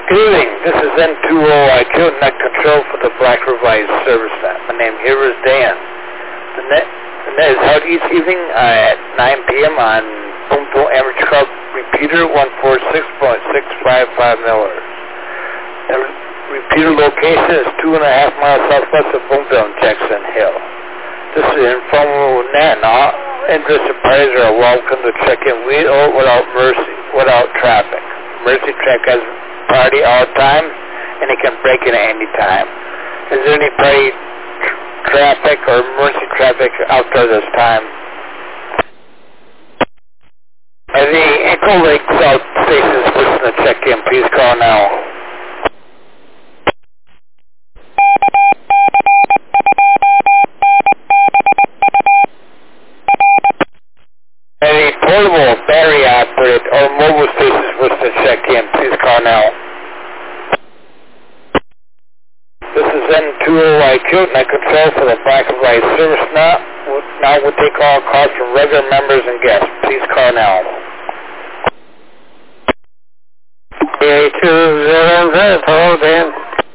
Good evening. This is N20IQ Net Control for the Black Revised Service Net. My name here is Dan. The net is held each evening at 9 p.m. on Boomtown Average Club Repeater 146.655 millers. The repeater location is 2.5 miles southwest of Boomtown, Jackson Hill. This is an informal net, and all interested parties are welcome to check in without traffic. Mercy check has priority all the time, and it can break in at any time. Is there any priority traffic or emergency traffic out there this time? Any Echo Lake South stations wishing to check in, please call now. Any portable, battery-operated, or mobile stations wishing to check in, please call now. This is N20IQ Net Control for the Black and White Service Net. Now we'll take all calls from regular members and guests. Please call now. KD2ZNZ, hello Dan.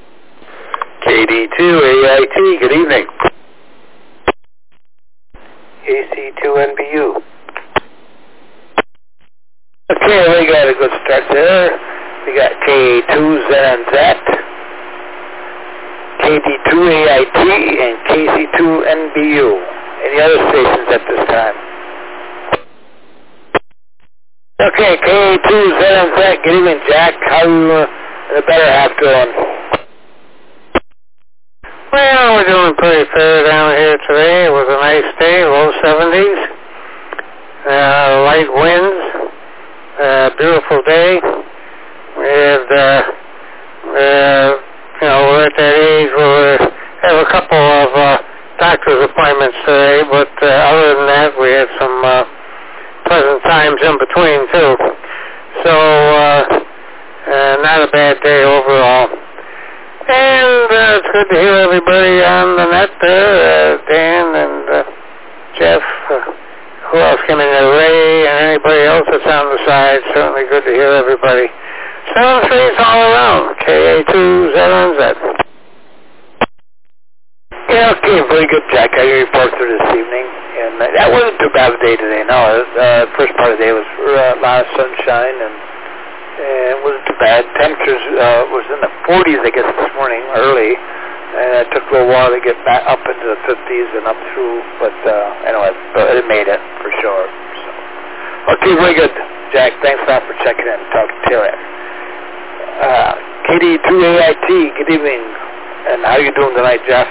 KD2AIT, good evening. KC2NBU. Okay, we got a good start there. We got K2ZNZ, KD2AIT, and KC2NBU. Any other stations at this time? Okay, K2ZNZ, good evening, Jack. How are you the better half doing? Well, we're doing pretty fair down here today. It was a nice day, low 70s, light winds. Beautiful day. We had, we're at that age where we have a couple of doctor's appointments today, but other than that, we had some pleasant times in between, too. So, not a bad day overall. And it's good to hear everybody on the net there, Dan and Jeff. Who else came in there? Ray and anybody else that's on the side. Certainly good to hear everybody. 7-3's all around. KA2ZNZ. Yeah, okay, very good, Jack. I report through this evening. And that wasn't too bad of a day today, no. First part of the day was a lot of sunshine, and it wasn't too bad. Temperatures was in the 40s, I guess, this morning, early. And it took a little while to get back up into the 50s and up through, but anyway, it made it for sure. So. Okay, very good, Jack. Thanks a lot for checking in and talking to it. KD2AIT, good evening. And how are you doing tonight, Jeff?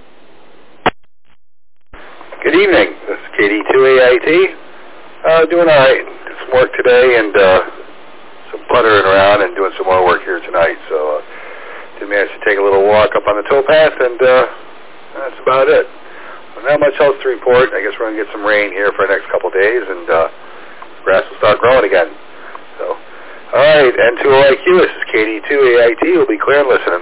Good evening. This is KD2AIT. Doing all right. Did some work today and some puttering around and doing some more work here tonight. So did manage to take a little walk up on the towpath, and that's about it. Well, not much else to report. I guess we're going to get some rain here for the next couple of days, and grass will start growing again. So, all right, N20IQ, this is KD2AIT. We'll be clear and listening.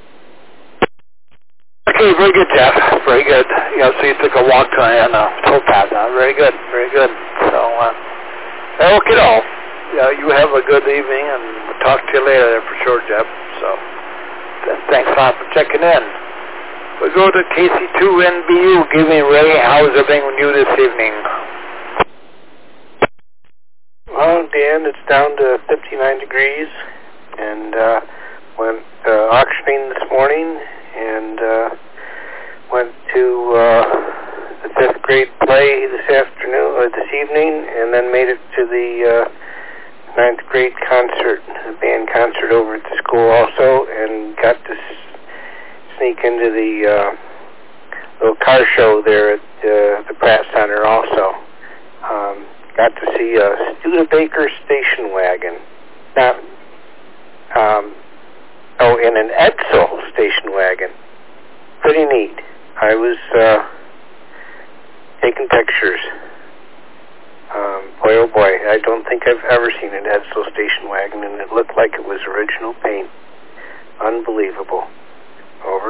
Okay, very good, Jeff. Very good. So you took a walk tonight on the towpath. Very good, very good. So, okay, all. You have a good evening, and we'll talk to you later there for sure, Jeff. So. Thanks a lot for checking in. We'll go to KC2NBU. Give me Ray. How's everything with you this evening? Well, Dan, it's down to 59 degrees, and went auctioning this morning, and went to the 5th grade play this evening, and then made it to the 9th grade concert, a band concert over at the school also, and got to sneak into the little car show there at the Pratt Center also. Got to see a Studebaker station wagon. In an Edsel station wagon. Pretty neat. I was taking pictures. Boy, oh boy, I don't think I've ever seen an Edsel station wagon, and it looked like it was original paint. Unbelievable. Over.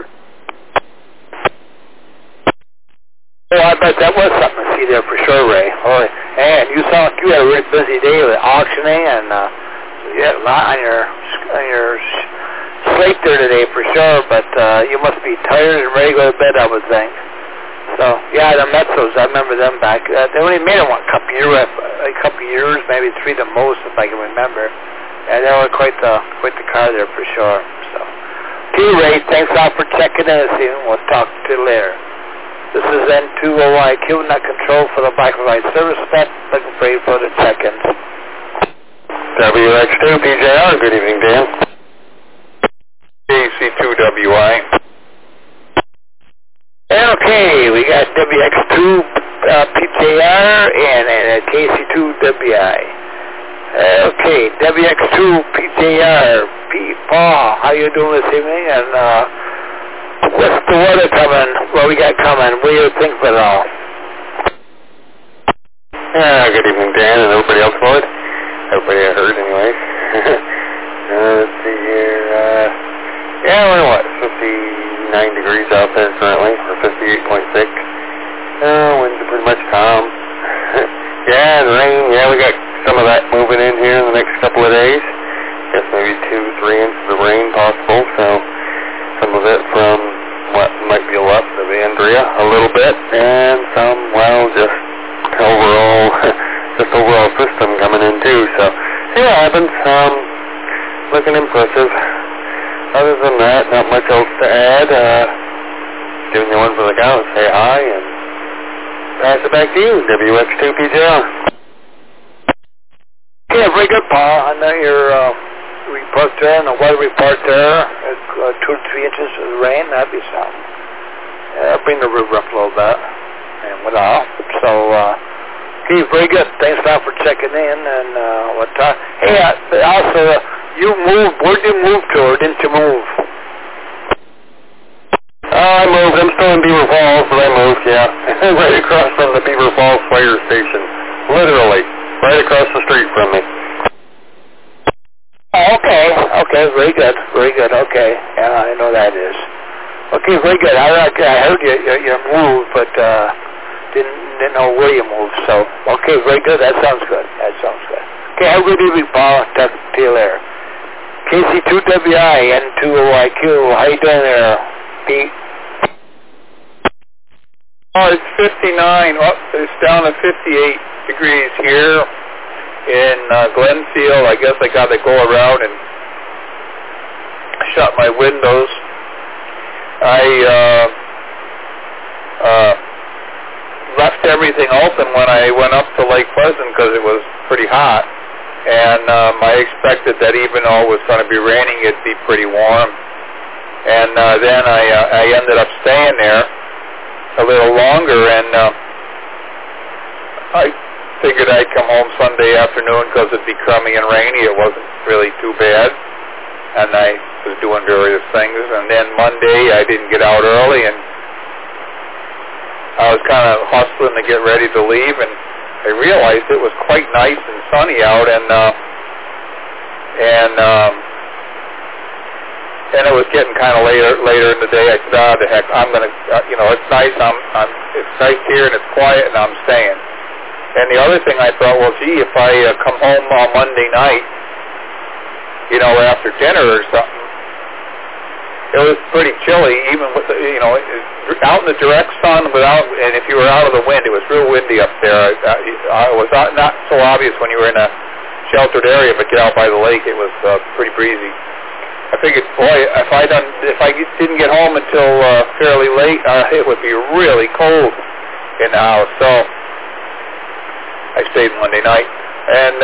Well, I bet that was something to see there for sure, Ray. And you sound like you had a really busy day with auctioning, and you had a lot on your slate there today for sure, but you must be tired and ready to go to bed, I would think. So, yeah, the Metzos, I remember them back. They only made them a couple years, maybe 3 the most, if I can remember. And they were quite the car there for sure. So, okay, Ray, thanks a lot for checking in this evening. We'll talk to you later. This is N2OIQ, not control for the Microlight Service Spec. Looking for you for the check-ins. WX2 PJR, good evening, Dan. KC2WI. Okay, we got WX2 PJR and KC2WI. Okay, WX2 PJR. Paul, how you doing this evening? And what's the weather coming? What we got coming? What do you think of it all? Good evening, Dan, and everybody else, Floyd. Everybody I heard, anyway. Let's see here. We're what? 59 degrees out there currently, or 58.6. Winds are pretty much calm. The rain. We got some of that moving in here in the next couple of days. Guess maybe 2-3 inches of rain possible. So some of it from what might be left of Andrea a little bit, and some, just overall system coming in too. So see what happens. Looking impressive. Other than that, not much else to add. Giving you one for the count, say hi, and pass it back to you, WX2PJR. Yeah, very good, Paul. I know your report there, and the weather report there, 2 to 3 inches of rain, that'd be something. Bring the river up a little bit, and what all. So, okay, very good. Thanks a lot for checking in, and what time. Hey, also, you moved. Where'd you move to, or didn't you move? I moved. I'm still in Beaver Falls, but I moved, right across from the Beaver Falls fire station. Literally. Right across the street from me. Okay, very good, okay. I know that is. Okay, very good. I heard you moved, but didn't know where you moved, so, okay, very good. That sounds good. Okay, have a good evening, Paul. Talk to you later. KC2WI, N2OIQ, how you doing there, Pete? It's 59. It's down to 58 degrees here in Glenfield. I guess I got to go around and shut my windows. I left everything open when I went up to Lake Pleasant because it was pretty hot, and I expected that even though it was going to be raining, it'd be pretty warm. And then I ended up staying there a little longer, and I figured I'd come home Sunday afternoon because it'd be crummy and rainy. It wasn't really too bad, and I was doing various things. And then Monday I didn't get out early, and I was kind of hustling to get ready to leave, and I realized it was quite nice and sunny out, and it was getting kind of later in the day. I said, the heck, I'm going to, it's nice. It's nice here and it's quiet, and I'm staying. And the other thing I thought, well, gee, if I come home on Monday night, after dinner or something, it was pretty chilly, even with out in the direct sun and if you were out of the wind, it was real windy up there. It was not so obvious when you were in a sheltered area, but get out by the lake, it was pretty breezy. I figured, boy, if I didn't get home until fairly late, it would be really cold in the house. So I stayed Monday night, and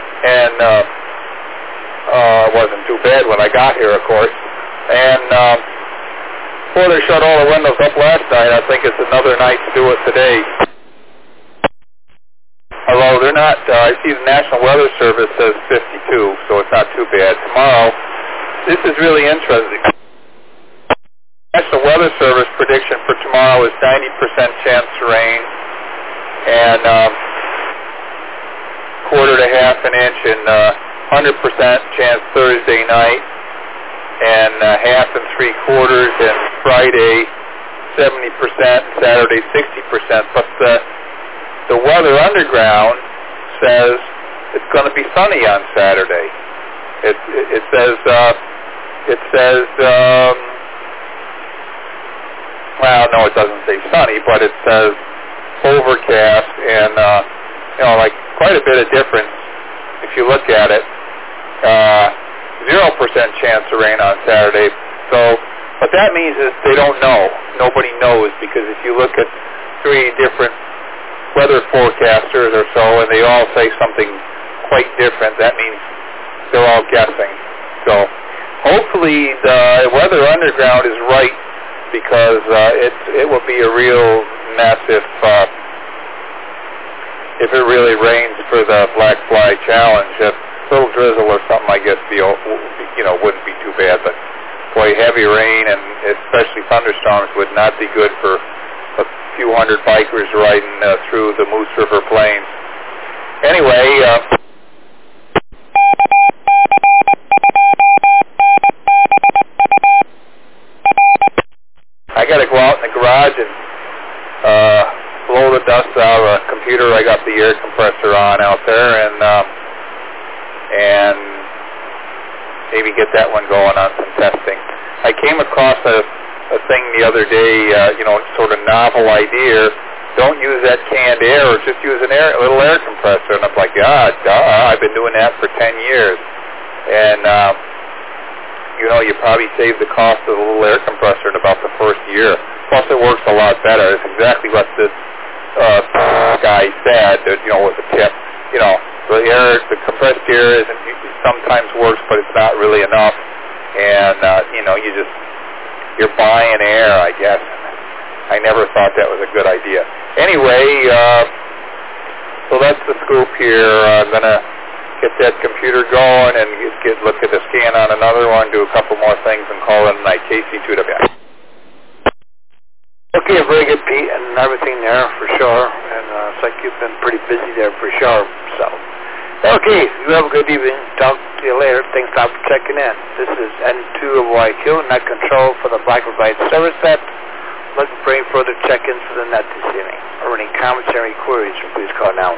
it wasn't too bad when I got here, of course. And before they shut all the windows up last night, I think it's another night to do it today. Although they're not, I see the National Weather Service says 52, so it's not too bad. Tomorrow, this is really interesting. National Weather Service prediction for tomorrow is 90% chance of rain, and quarter to half an inch, and 100% chance Thursday night, and half and 3/4, and Friday 70%, Saturday 60%. But the Weather Underground says it's going to be sunny on Saturday. It says well, no, it doesn't say sunny, but it says overcast, and like quite a bit of difference if you look at it. 0% chance of rain on Saturday. So what that means is they don't know. Nobody knows, because if you look at 3 different weather forecasters or so, and they all say something quite different, that means they're all guessing. So hopefully the Weather Underground is right, because it will be a real mess if it really rains for the Black Fly Challenge. If a little drizzle or something, I guess, wouldn't be too bad. But boy, heavy rain and especially thunderstorms would not be good for a few hundred bikers riding through the Moose River Plains. Anyway. I got to go out in the garage and blow the dust out of a computer. I got the air compressor on out there, and maybe get that one going on some testing. I came across a thing the other day, sort of novel idea. Don't use that canned air, or just use a little air compressor. And I'm like, I've been doing that for 10 years. And you probably save the cost of a little air compressor in about the first year. Plus, it works a lot better. It's exactly what this guy said. That, with the tip, the compressed air sometimes works, but it's not really enough. And you're buying air, I guess. I never thought that was a good idea. Anyway, so that's the scoop here. I'm gonna get that computer going and look at the scan on another one, do a couple more things, and call it a night. KC2WI. Okay, very good, Pete, and everything there for sure. And it's like you've been pretty busy there for sure. So, okay, you have a good evening. Talk to you later. Thanks a lot for checking in. This is N2OYQ, Net Control for the Black Provide Service Net. Looking for any further check-ins for the net this evening, or any comments or queries, please call now.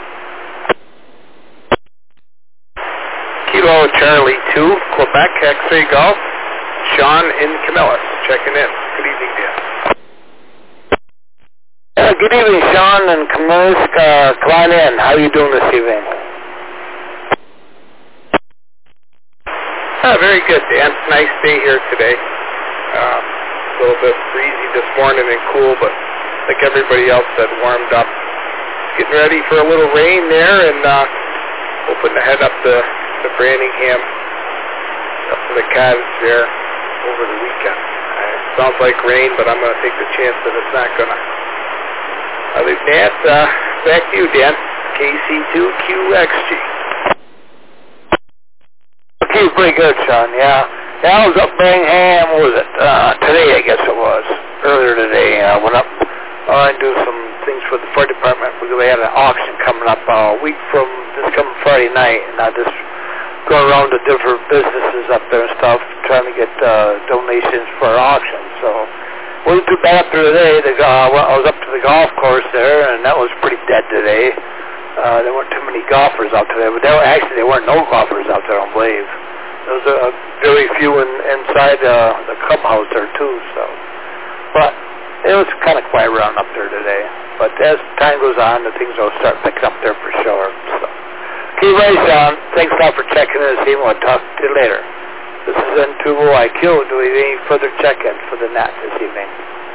Kilo Charlie 2, Quebec, X-Ray Golf. Sean in Camillus, checking in. Good evening, Dan. Good evening, Sean and Camillus. Come on in. How are you doing this evening? Very good, Dan. Nice day here today. A little bit breezy this morning and cool, but like everybody else said, warmed up. Getting ready for a little rain there, and hoping to head up to Branningham, up to the Cavs there over the weekend. It sounds like rain, but I'm going to take the chance that it's not going to. Other than that, back to you, Dan. KC2QXG. Okay, pretty good, Sean. Yeah, I was up Birmingham. What was it? Today, I guess it was. Earlier today, I went up and do some things for the fire department because they had an auction coming up a week from this coming Friday night, and I just going around to different businesses up there and stuff, trying to get donations for our auction. So wasn't too bad up there today. I was up to the golf course there, and that was pretty dead today. There weren't too many golfers out today, but there weren't no golfers out there on Blave. There was very few inside the clubhouse there too. So, but it was kind of quiet around up there today. But as time goes on, the things will start picking up there for sure. So, okay, right, Sean. Thanks a lot for checking in this evening. We'll talk to you later. This is N2OIQ. Do we have any further check-ins for the net this evening?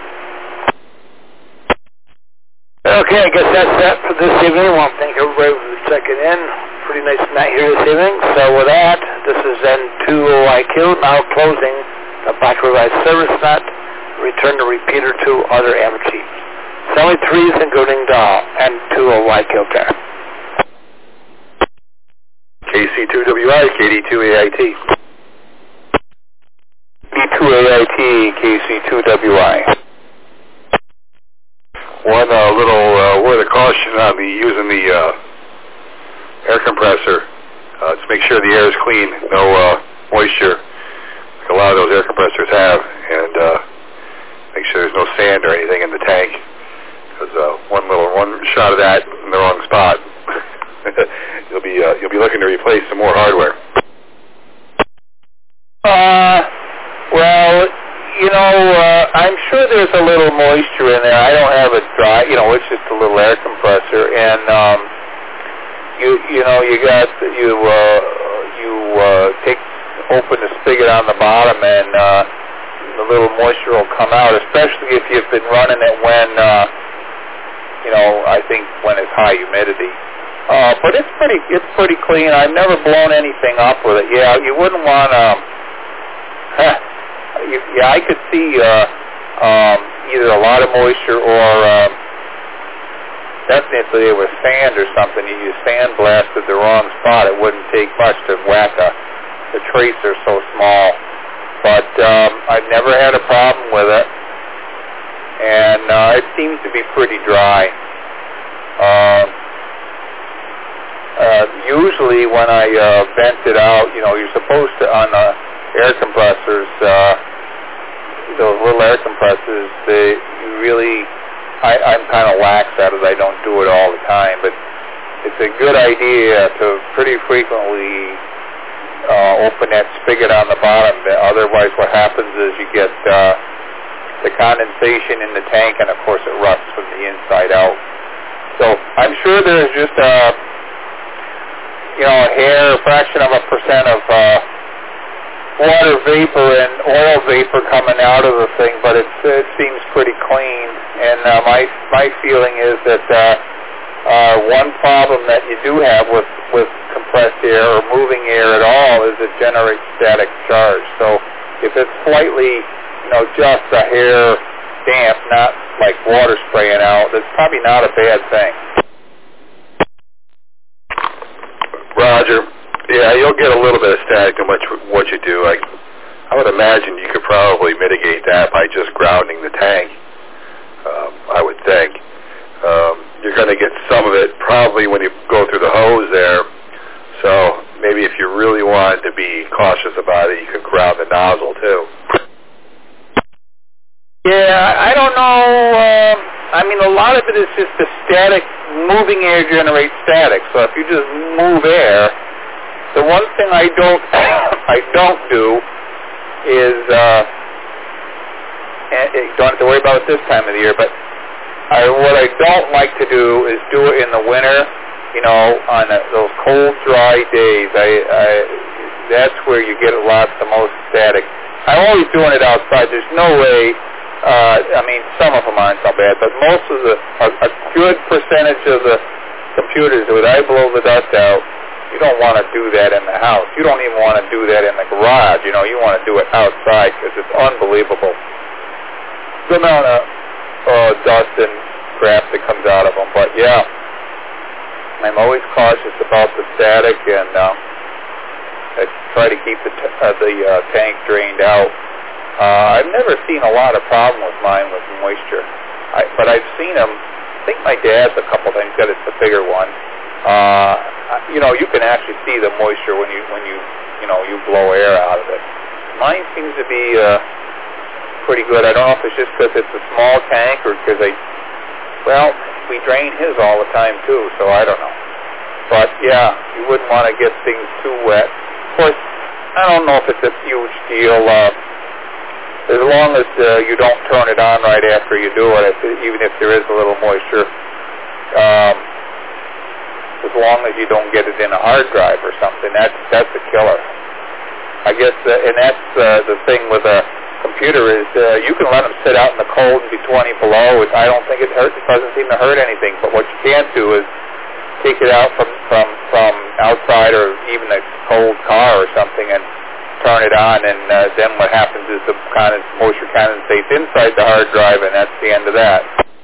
Okay, I guess that's that for this evening. I want to thank everybody for checking in. Pretty nice night here this evening. So with that, this is N2OIQ, now closing the Black Revised Service Net. Return the repeater to other AM chiefs. Selling threes including the N2OIQ there. KC2WI, KD2AIT. KD2AIT, KC2WI. One little word of caution on using the air compressor to make sure the air is clean, no moisture, like a lot of those air compressors have, and make sure there's no sand or anything in the tank, because one shot of that in the wrong spot, you'll be looking to replace some more hardware. I'm sure there's a little moisture in there. I don't have it dry. It's just a little air compressor, and open the spigot on the bottom, and the little moisture will come out. Especially if you've been running it when I think when it's high humidity. But it's pretty clean. I've never blown anything up with it. Yeah, you wouldn't want to. I could see either a lot of moisture or definitely with sand or something. You sandblasted the wrong spot. It wouldn't take much to whack the tracer so small. But I've never had a problem with it, and it seems to be pretty dry. Usually when I vent it out, you're supposed to, on the air compressors, those little air compressors, I'm kind of lax at it. I don't do it all the time, but it's a good idea to pretty frequently open that spigot on the bottom. Otherwise what happens is you get the condensation in the tank, and of course it rusts from the inside out. So I'm sure there's just a fraction of a percent of water vapor and oil vapor coming out of the thing, but it seems pretty clean. And my feeling is that one problem that you do have with compressed air or moving air at all is it generates static charge. So if it's slightly, just a hair damp, not like water spraying out, that's probably not a bad thing. Roger. Yeah, you'll get a little bit of static no matter what you do. I would imagine you could probably mitigate that by just grounding the tank, I would think. You're going to get some of it probably when you go through the hose there. So maybe if you really wanted to be cautious about it, you could ground the nozzle too. Yeah, I don't know. A lot of it is just the static. Moving air generates static. So if you just move air, the one thing I don't do is don't have to worry about it this time of the year. But what I don't like to do is do it in the winter. On those cold, dry days. That's where you get the most static. I'm always doing it outside. There's no way. Some of them aren't so bad, but most of a good percentage of the computers, when I blow the dust out, you don't want to do that in the house. You don't even want to do that in the garage. You want to do it outside because it's unbelievable the amount of dust and crap that comes out of them. But yeah, I'm always cautious about the static, and I try to keep the tank drained out. I've never seen a lot of problem with mine with moisture, but I've seen them. I think my dad's a couple times got it's the bigger one. You can actually see the moisture when you blow air out of it. Mine seems to be pretty good. I don't know if it's just because it's a small tank or because we drain his all the time too, so I don't know. But yeah, you wouldn't want to get things too wet. Of course, I don't know if it's a huge deal. As long as you don't turn it on right after you do it, even if there is a little moisture, as long as you don't get it in a hard drive or something, that's a killer. I guess, and that's the thing with a computer is you can let them sit out in the cold and be 20 below. I don't think it hurts. It doesn't seem to hurt anything. But what you can't do is take it out from outside or even a cold car or something and turn it on, and then what happens is the moisture condensates inside the hard drive, and that's the end of that.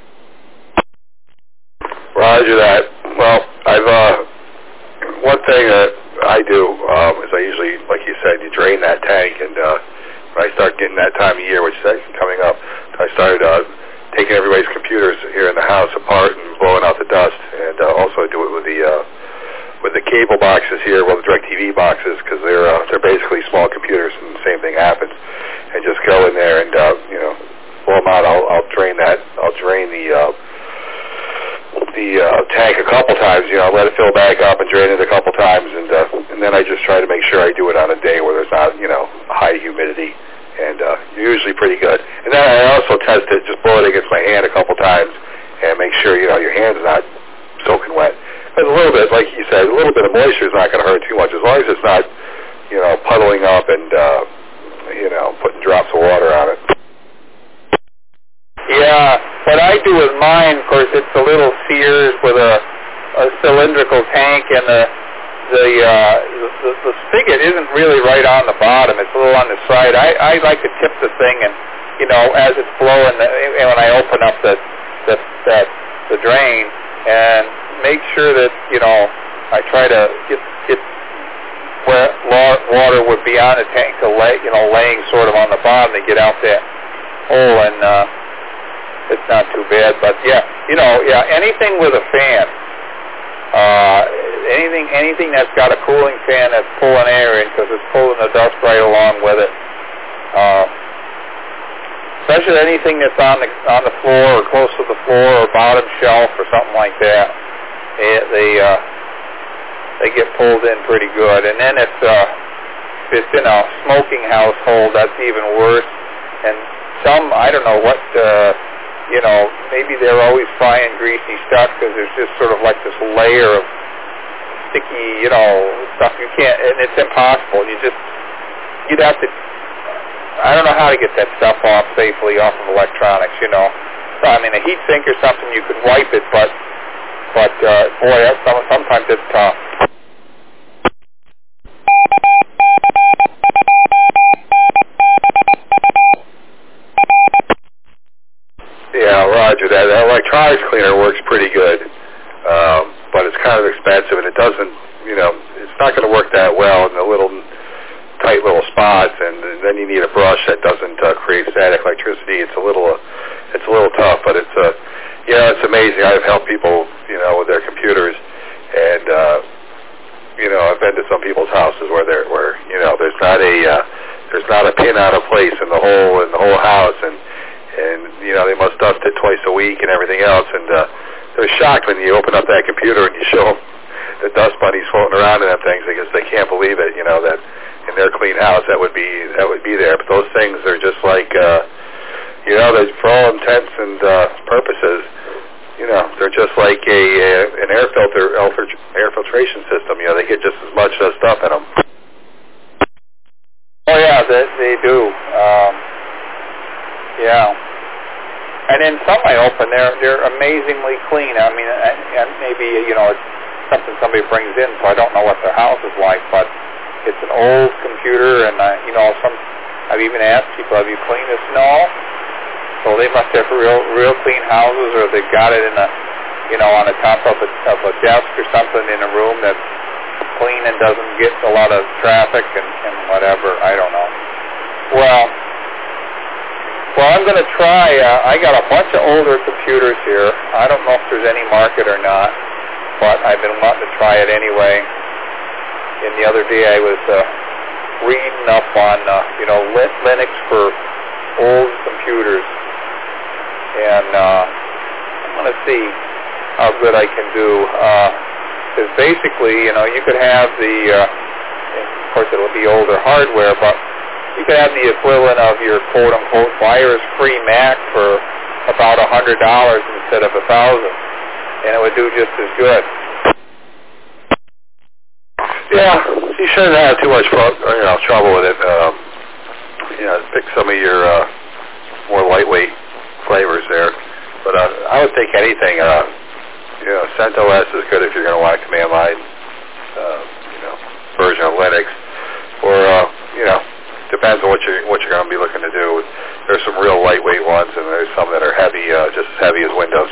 Roger that. Well, one thing that I do is I usually, like you said, you drain that tank, and when I start getting that time of year, which is coming up, I started taking everybody's computers here in the house apart and blowing out the dust, and also I do it with the cable boxes here, the DirecTV boxes, because they're basically small computers, and the same thing happens. And just go in there and blow them out. I'll drain that. I'll drain the tank a couple times. Let it fill back up and drain it a couple times, and then I just try to make sure I do it on a day where there's not high humidity, and usually pretty good. And then I also test it, just blow it against my hand a couple times, and make sure your hand's not soaking wet. But a little bit, like you said, a little bit of moisture is not going to hurt too much, as long as it's not, puddling up and putting drops of water on it. Yeah, what I do with mine, of course, it's a little Sears with a cylindrical tank, and the spigot isn't really right on the bottom. It's a little on the side. I like to tip the thing, and as it's blowing, and when I open up the drain, and make sure that I try to get where water would be on the tank to laying sort of on the bottom to get out that hole, and it's not too bad. But anything with a fan. Anything that's got a cooling fan that's pulling air in, because it's pulling the dust right along with it. Especially anything that's on the floor or close to the floor or bottom shelf or something like that. They get pulled in pretty good. And then if it's in a smoking household, that's even worse. And I don't know what. Maybe they're always frying greasy stuff, because there's just sort of like this layer of sticky, stuff you can't, and it's impossible. You'd have to, I don't know how to get that stuff off safely off of electronics, So, I mean, a heat sink or something, you could wipe it, but boy, sometimes it's tough. Yeah, Roger. That electronics cleaner works pretty good, but it's kind of expensive, and it doesn't, it's not going to work that well in the tight little spots, and then you need a brush that doesn't create static electricity. It's a little tough, but it's amazing. I've helped people, with their computers, and I've been to some people's houses where there's not a pin out of place in the whole house, and they must dust it twice a week and everything else, and they're shocked when you open up that computer and you show them the dust bunnies floating around in them things, because they can't believe it, that in their clean house that would be there. But those things are just like, they, for all intents and purposes, they're just like an air filtration system. They get just as much stuff in them. Oh yeah, they do. Yeah. And then some I open, they're amazingly clean. I mean, and maybe, it's something somebody brings in, so I don't know what their house is like, but it's an old computer, and, I've even asked people, have you cleaned this? No. So they must have real clean houses, or they've got it in on the top of a desk or something in a room that's clean and doesn't get a lot of traffic and whatever. I don't know. Well, I'm going to try. I got a bunch of older computers here. I don't know if there's any market or not, but I've been wanting to try it anyway. And the other day I was reading up on, Linux for old computers. And I'm going to see how good I can do. Because basically, you could have of course it'll be older hardware, but you could have the equivalent of your quote-unquote virus-free Mac for about $100 instead of $1,000, and it would do just as good. Yeah, you shouldn't have too much trouble with it. Pick some of your more lightweight flavors there. But I would think anything, CentOS is good if you're going to want a command line, version of Linux, or depends on what you're going to be looking to do. There's some real lightweight ones, and there's some that are heavy, just as heavy as Windows.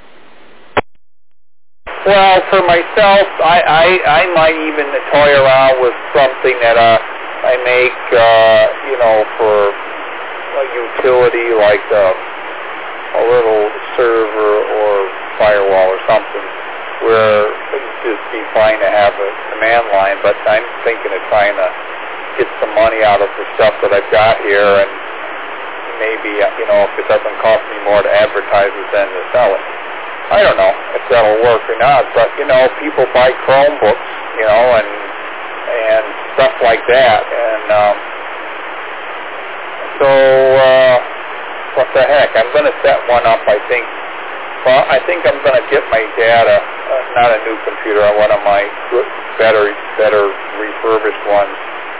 Well, for myself, I might even toy around with something that I make, for a utility like a little server or firewall or something, where it'd just be fine to have a command line. But I'm thinking of trying to get some money out of the stuff that I've got here, and maybe, if it doesn't cost me more to advertise it than to sell it. I don't know if that'll work or not, but, people buy Chromebooks, and stuff like that, and, So, what the heck? I'm going to set one up, I think. Well, I think I'm going to get my dad not a new computer, one of my better refurbished ones.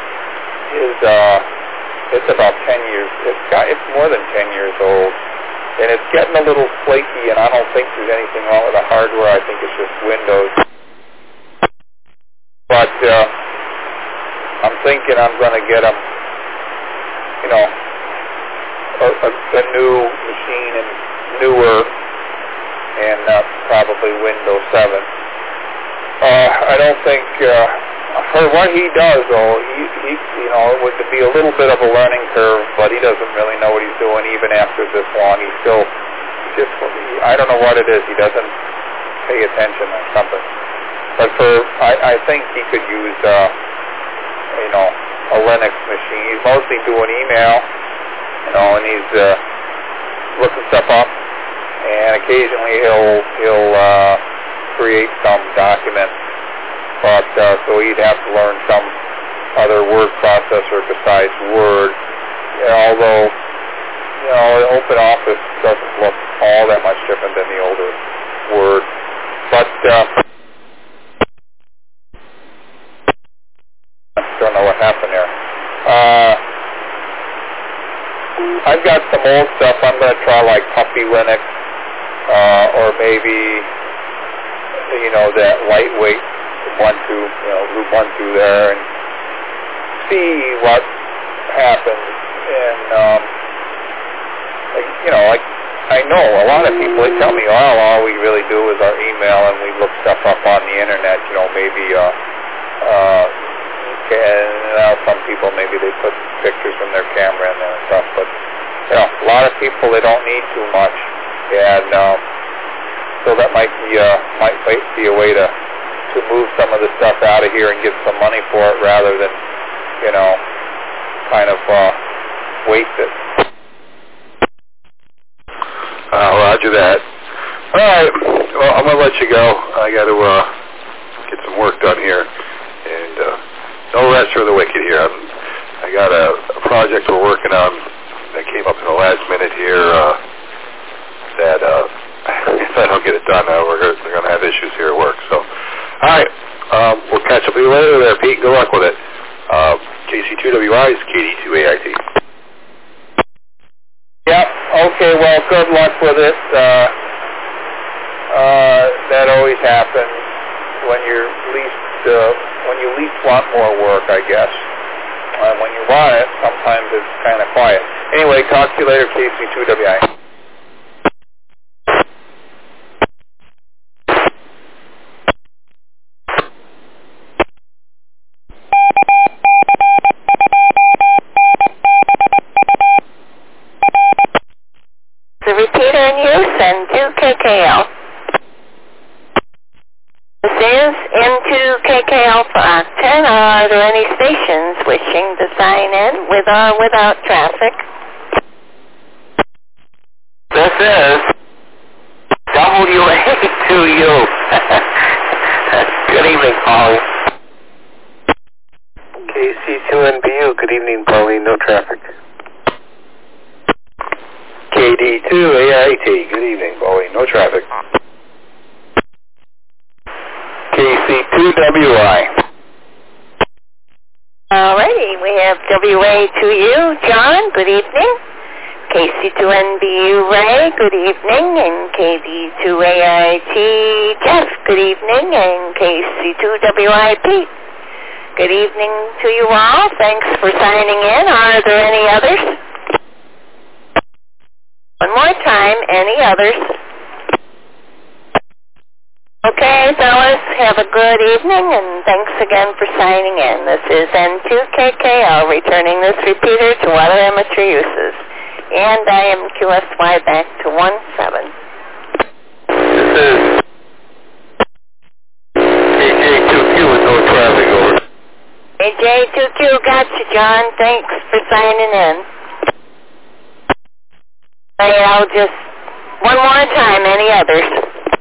It's about 10 years. It's more than 10 years old, and it's getting a little flaky. And I don't think there's anything wrong with the hardware. I think it's just Windows. But I'm thinking I'm going to get him, a new machine and newer. And probably Windows 7. I don't think, for what he does, though, he it would be a little bit of a learning curve, but he doesn't really know what he's doing even after this long. He's still, I don't know what it is. He doesn't pay attention or something. But I think he could use, a Linux machine. He's mostly doing email, and he's looking stuff up. And occasionally he'll create some document, but so he'd have to learn some other word processor besides Word. Although OpenOffice doesn't look all that much different than the older Word, but don't know what happened there. I've got some old stuff. I'm going to try like Puppy Linux. Or maybe, that lightweight Ubuntu, Ubuntu there, and see what happens. And, I know a lot of people, they tell me, all we really do is our email, and we look stuff up on the internet, maybe, some people, maybe they put pictures from their camera in there and stuff, but, a lot of people, they don't need too much. And so that might be a way to move some of the stuff out of here and get some money for it rather than, kind of waste it. Roger that. All right. Well, I'm going to let you go. I got to get some work done here. And no rest for the wicked here. I got a project we're working on that came up in the last minute here. That if I don't get it done, we're going to have issues here at work. So, all right, we'll catch up with you later there, Pete. Good luck with it. KC2WI is KD2AIT. Yep. Okay. Well, good luck with it. That always happens when you least want more work, I guess. When you want it, sometimes it's kind of quiet. Anyway, talk to you later, KC2WI. The repeater in use and 2KKL. This is N2KKL for Octane. Are there any stations wishing to sign in with or without traffic? This is WA2U. Good evening, Paulie. KC2NBU. Good evening, Paulie. No traffic. KD2AIT. Good evening, Bowie. No traffic. KC2WI. Alrighty, we have WA2U, John, good evening. KC2NBU, Ray, good evening. And KD2AIT, Jeff, good evening. And KC2WI, Pete. Good evening to you all. Thanks for signing in. Are there any others? One more time, any others? Okay, fellas, have a good evening, and thanks again for signing in. This is N2KKL, returning this repeater to other amateur uses. And I am QSY back to 17. This is AJ2Q with no traffic, over. AJ2Q, gotcha, John. Thanks for signing in. I'll just, one more time, any others?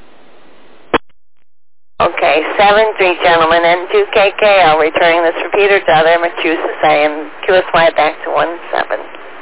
Okay, 7-3, gentlemen, N2KKL, returning this repeater to other Massachusetts. I am QSY back to 17.